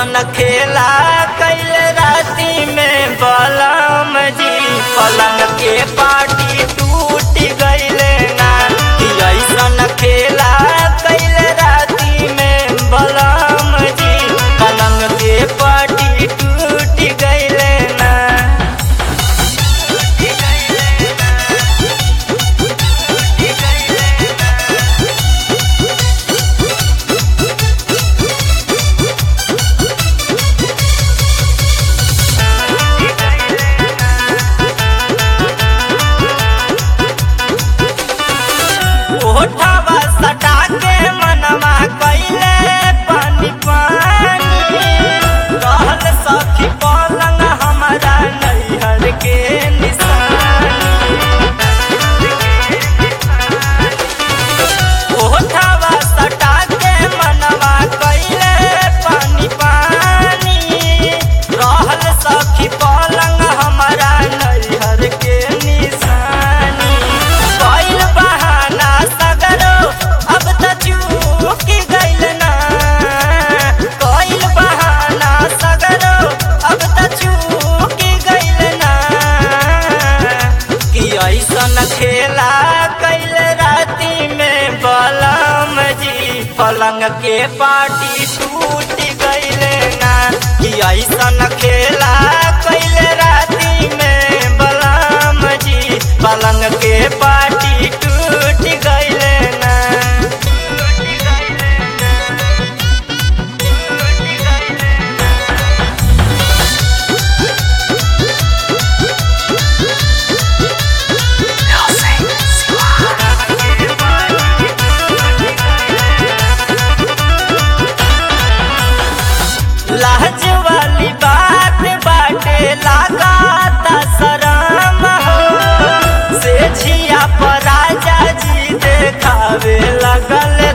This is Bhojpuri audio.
ऐसन खेला कैल राती में बलम जी पलंग के पाटी टूट गईले ना कि ऐसन खेला कैल राती में बलम जी पलंग के पाटी टूट गईले ना। ओठवा सटा के मनवा कैले पानी पानी कहल सखी पलंग हमारा नैहर के निशानी। ओठवा सटा के मनवा कैले पानी पानी कहल सखी पलंग हमारा नैहर के निशानी। कैल बहाना सगरो अब त चूक गइल ना कैल बहाना सगरो अब त चूक गइल ना कि ऐसन खेला कैल राती में बलम जी पलंग के पाटी टूट गइले ना कि ऐसन खेला कैल राती में बलम जी पलंग के पाटी टूट गइले ना। लाज वाली बात बाटे लगाता शरम हो से झिया पर राजा जी देखावे लगल